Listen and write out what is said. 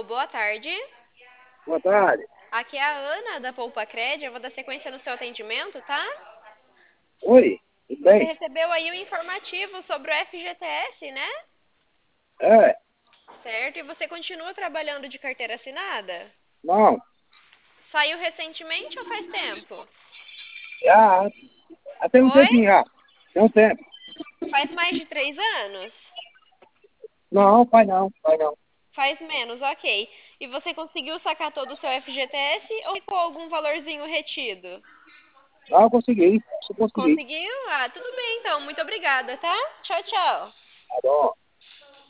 boa tarde. Boa tarde. Aqui é a Ana da Poupa Cred. Eu vou dar sequência no seu atendimento, tá? Oi, tudo Você bem? recebeu aí um informativo sobre o FGTS, né? É, Certo? E você continua trabalhando de carteira assinada? não, Saiu recentemente ou faz tempo? já, tem um Foi? tempinho já, tem um tempo. Faz mais de 3 anos? Não, pai não. Faz menos, ok. E você conseguiu sacar todo o seu FGTS ou ficou algum valorzinho retido? Não, consegui, se consegui. Conseguiu? Ah, tudo bem então. Muito obrigada, tá? Tchau, tchau. Tá bom.